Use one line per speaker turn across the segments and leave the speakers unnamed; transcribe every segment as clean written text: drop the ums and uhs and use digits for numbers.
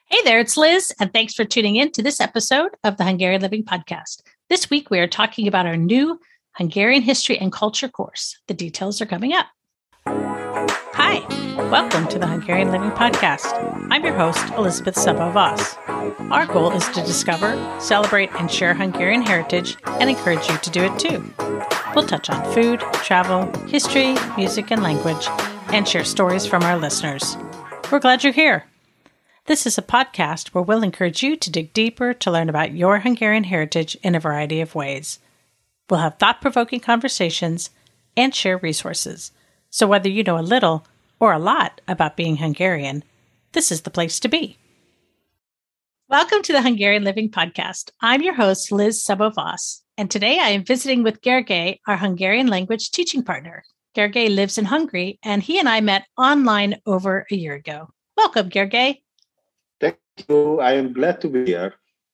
Hey there, it's Liz, and thanks for tuning in to this episode of the Hungarian Living Podcast. This week, we are talking about our new Hungarian history and culture course. The details are coming up. Hi, welcome to the Hungarian Living Podcast. I'm your host, Elizabeth Szabó-Voss. Our goal is to discover, celebrate, and share Hungarian heritage and encourage you to do it too. We'll touch on food, travel, history, music, and language, and share stories from our listeners. We're glad you're here. This is a podcast where we'll encourage you to dig deeper to learn about your Hungarian heritage in a variety of ways. We'll have thought-provoking conversations and share resources. So whether you know a little or a lot about being Hungarian, this is the place to be. Welcome to the Hungarian Living Podcast. I'm your host, Liz Szabó-Voss, and today I am visiting with Gergely, our Hungarian language teaching partner. Gergely lives in Hungary, and he and I met online over a year ago. Welcome, Gergely.
Thank you. I am glad to be here.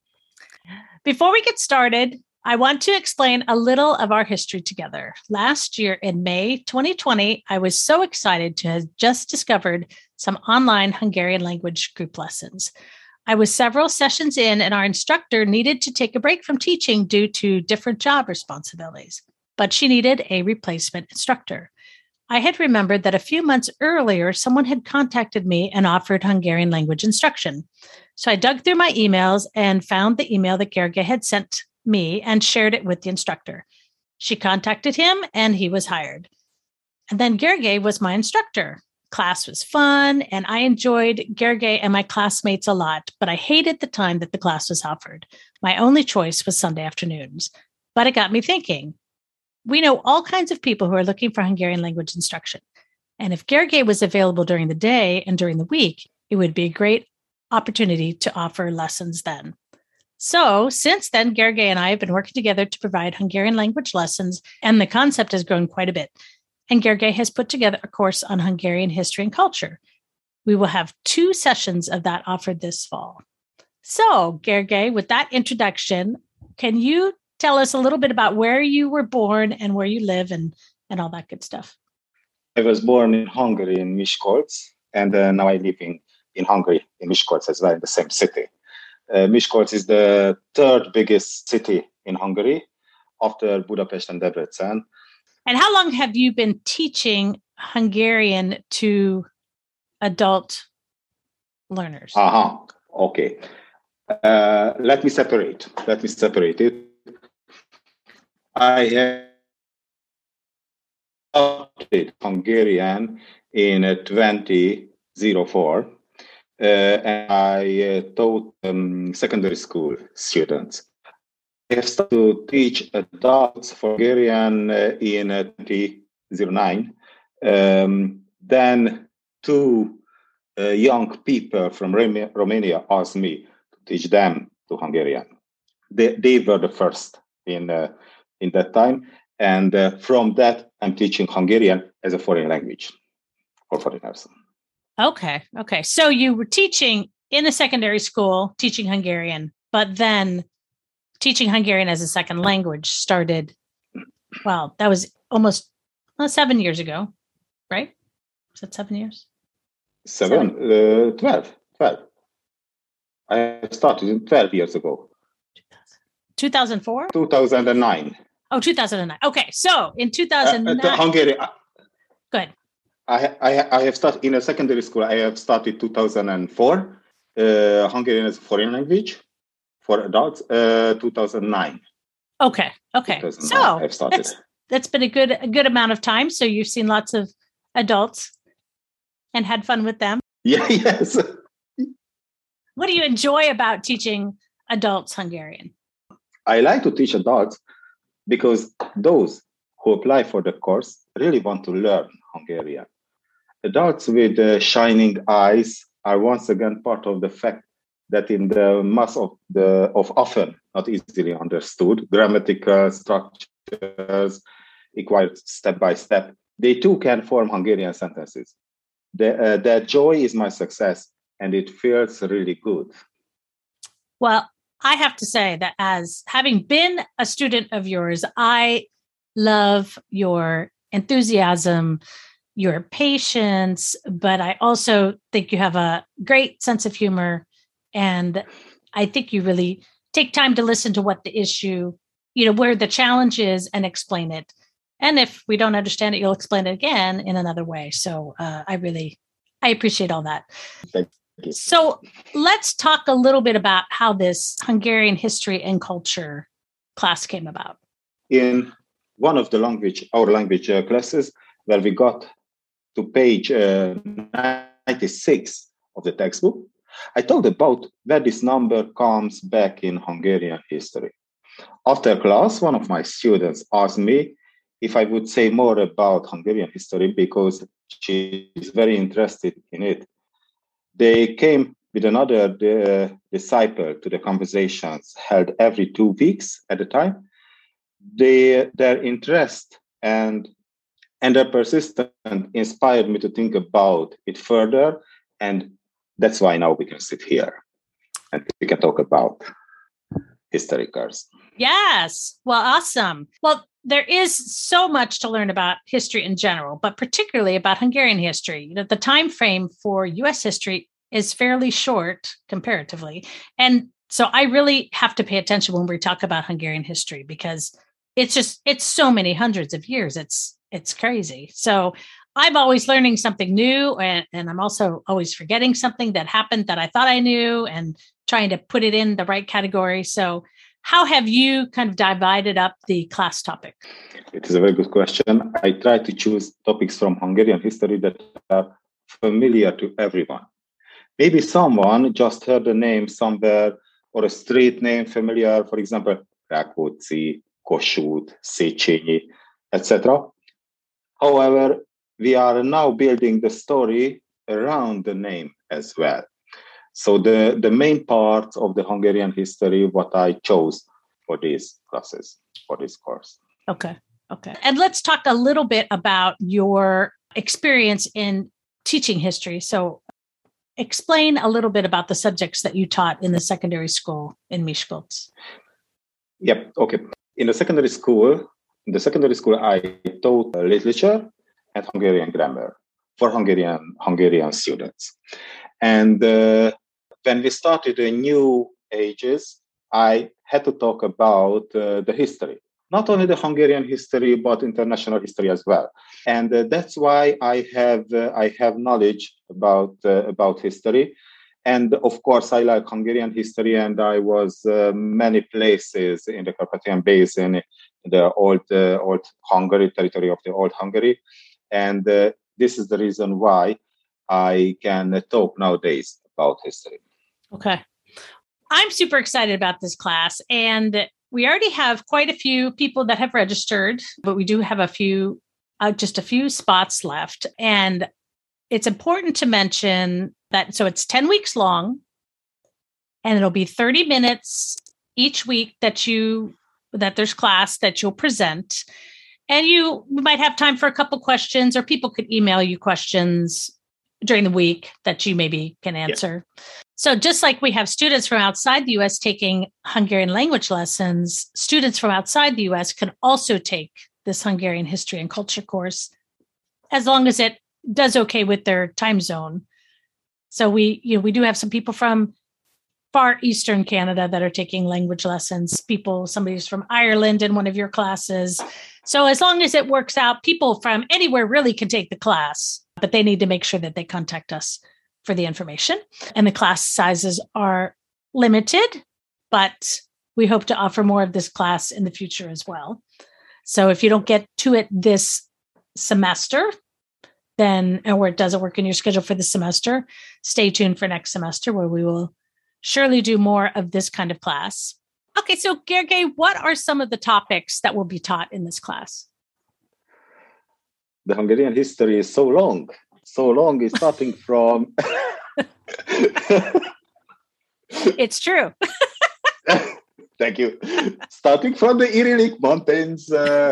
Before we get started, I want to explain a little of our history together. Last year in May 2020, I was so excited to have just discovered some online Hungarian language group lessons. I was several sessions in, and our instructor needed to take a break from teaching due to different job responsibilities, but she needed a replacement instructor. I had remembered that a few months earlier, someone had contacted me and offered Hungarian language instruction. So I dug through my emails and found the email that Gergely had sent me and shared it with the instructor. She contacted him and he was hired. And then Gergely was my instructor. Class was fun and I enjoyed Gergely and my classmates a lot, but I hated the time that the class was offered. My only choice was Sunday afternoons. But it got me thinking. We know all kinds of people who are looking for Hungarian language instruction. And if Gergely was available during the day and during the week, it would be a great opportunity to offer lessons then. So since then, Gergely and I have been working together to provide Hungarian language lessons, and the concept has grown quite a bit. And Gergely has put together a course on Hungarian history and culture. We will have 2 sessions of that offered this fall. So, Gergely, with that introduction, can you tell us a little bit about where you were born and where you live and all that good stuff?
I was born in Hungary in Miskolc, and now I live in Hungary, in Miskolc as well, in the same city. Miskolc is the 3rd biggest city in Hungary after Budapest and Debrecen.
And how long have you been teaching Hungarian to adult learners?
Okay. Let me separate it. I have started Hungarian in 2004, and I taught secondary school students. I have started to teach adults Hungarian in 2009. Then 2 young people from Romania asked me to teach them to Hungarian. They were the first in that time. And from that, I'm teaching Hungarian as a foreign language for foreigners.
Okay. So you were teaching in a secondary school, teaching Hungarian, but then teaching Hungarian as a second language started, well, that was almost 7 years ago, right? Was that 7 years?
12. I started 12 years ago.
2004?
2009.
Oh, 2009. Okay, so in 2009.
Hungary.
Good.
I have started in a secondary school. I have started 2004. Hungarian as a foreign language for adults. 2009.
Okay.
2009,
So
I've started.
That's been a good amount of time. So you've seen lots of adults and had fun with them.
Yeah. Yes.
What do you enjoy about teaching adults Hungarian?
I like to teach adults because those who apply for the course really want to learn Hungarian. Adults with shining eyes are once again part of the fact that in the mass of often not easily understood grammatical structures acquired step by step, they too can form Hungarian sentences. Their joy is my success, and it feels really good.
Well, I have to say that as having been a student of yours, I love your enthusiasm, your patience, but I also think you have a great sense of humor And I think you really take time to listen to what the issue, where the challenge is and explain it. And if we don't understand it, you'll explain it again in another way. So I appreciate all that.
Thank you.
So let's talk a little bit about how this Hungarian history and culture class came about.
In one of our language classes, where we got to page 96 of the textbook, I talked about where this number comes back in Hungarian history. After class, one of my students asked me if I would say more about Hungarian history because she is very interested in it. They came with another disciple to the conversations held every 2 weeks at a time. Their interest and their persistence inspired me to think about it further. And that's why now we can sit here and we can talk about history course.
Yes. Well, awesome. Well, there is so much to learn about history in general, but particularly about Hungarian history. The time frame for U.S. history is fairly short comparatively. And so I really have to pay attention when we talk about Hungarian history because it's so many hundreds of years. It's crazy. So I'm always learning something new, and I'm also always forgetting something that happened that I thought I knew and trying to put it in the right category. So how have you kind of divided up the class topic?
It is a very good question. I try to choose topics from Hungarian history that are familiar to everyone. Maybe someone just heard a name somewhere or a street name familiar, for example, Rákóczi, Kossuth, Széchenyi, etc. However, we are now building the story around the name as well. So the main parts of the Hungarian history, what I chose for these classes, for this course.
Okay. And let's talk a little bit about your experience in teaching history. So explain a little bit about the subjects that you taught in the secondary school in Miskolc.
Yep. Okay. In the secondary school, I taught literature and Hungarian grammar for Hungarian students. And when we started the new ages, I had to talk about the history, not only the Hungarian history, but international history as well. And that's why I have knowledge about history. And of course, I like Hungarian history, and I was many places in the Carpathian Basin, the old Hungary, territory of the old Hungary. And this is the reason why I can talk nowadays about history.
Okay. I'm super excited about this class, and we already have quite a few people that have registered, but we do have just a few spots left. And it's important to mention that, so it's 10 weeks long, and it'll be 30 minutes each week that there's class that you'll present. And you might have time for a couple questions, or people could email you questions during the week that you maybe can answer. Yeah. So just like we have students from outside the U.S. taking Hungarian language lessons, students from outside the U.S. can also take this Hungarian history and culture course, as long as it does okay with their time zone. So we do have some people from far Eastern Canada that are taking language lessons, somebody's from Ireland in one of your classes. So as long as it works out, people from anywhere really can take the class, but they need to make sure that they contact us for the information. And the class sizes are limited, but we hope to offer more of this class in the future as well. So if you don't get to it this semester, or it doesn't work in your schedule for the semester, stay tuned for next semester where we will surely do more of this kind of class. Okay, so Gergely, what are some of the topics that will be taught in this class?
The Hungarian history is so long. It's starting from...
It's true.
Thank you. Starting from the Irilik Mountains,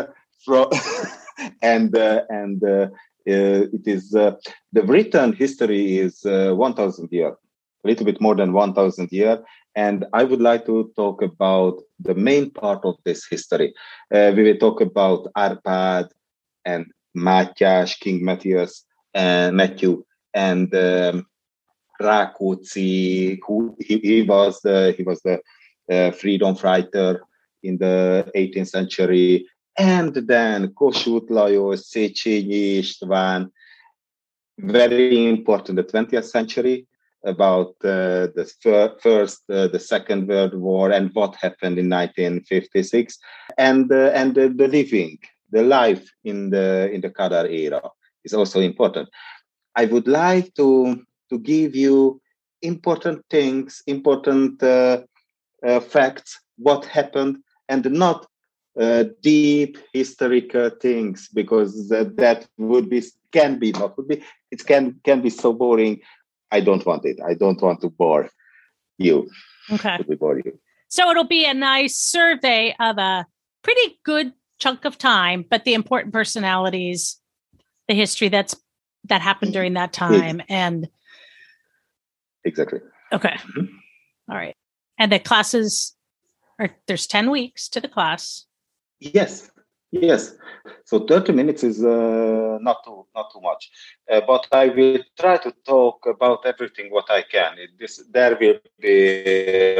it is the written history is 1,000 years, a little bit more than 1,000 years. And I would like to talk about the main part of this history. We will talk about Árpád and Mátyás, King Matthew, and Rákóczi, who he was the freedom fighter in the 18th century, and then Kossuth Lajos, Széchenyi István, very important in the 20th century, about the Second World War and what happened in 1956, and the life in the Kadar era is also important. I would like to give you important things, important facts, what happened, and not deep historical things, because that can be so boring. I don't want it. I don't want to bore you.
Okay. So it'll be a nice survey of a pretty good chunk of time, but the important personalities, the history that happened during that time, and
exactly.
Okay. Mm-hmm. All right. And the classes there's 10 weeks to the class.
Yes. So 30 minutes is not too much, but I will try to talk about everything what I can. There will be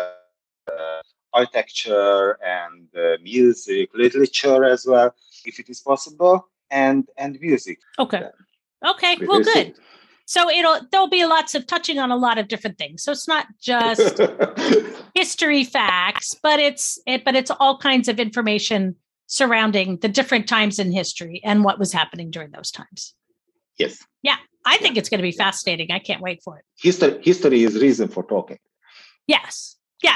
architecture and music, literature as well, if it is possible, and music.
Okay. Well, good. So there'll be lots of touching on a lot of different things. So it's not just history facts, but it's all kinds of information surrounding the different times in history and what was happening during those times.
Yes.
Yeah. I think it's going to be fascinating. I can't wait for it.
History is reason for talking.
Yes. Yeah.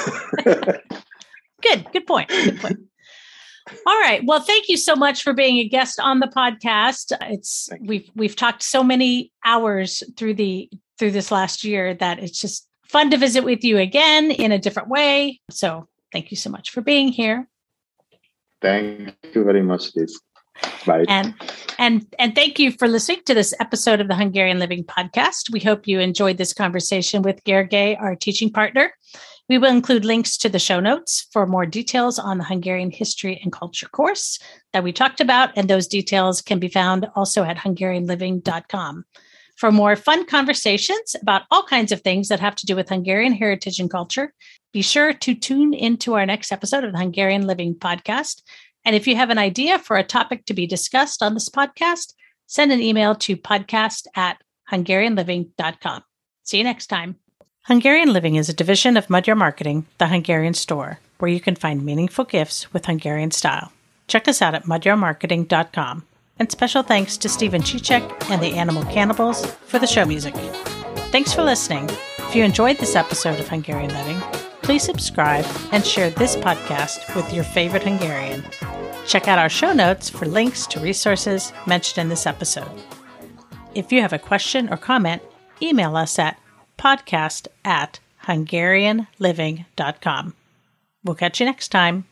Good point. All right. Well, thank you so much for being a guest on the podcast. We've talked so many hours through this last year that it's just fun to visit with you again in a different way. So thank you so much for being here.
Thank you very much, Liz. Bye.
And thank you for listening to this episode of the Hungarian Living Podcast. We hope you enjoyed this conversation with Gergely, our teaching partner. We will include links to the show notes for more details on the Hungarian history and culture course that we talked about, and those details can be found also at hungarianliving.com. For more fun conversations about all kinds of things that have to do with Hungarian heritage and culture, be sure to tune into our next episode of the Hungarian Living Podcast. And if you have an idea for a topic to be discussed on this podcast, send an email to podcast@hungarianliving.com. See you next time. Hungarian Living is a division of Magyar Marketing, the Hungarian store, where you can find meaningful gifts with Hungarian style. Check us out at magyarmarketing.com. And special thanks to Stephen Cicek and the Animal Cannibals for the show music. Thanks for listening. If you enjoyed this episode of Hungarian Living, please subscribe and share this podcast with your favorite Hungarian. Check out our show notes for links to resources mentioned in this episode. If you have a question or comment, email us at podcast@hungarianliving.com. We'll catch you next time.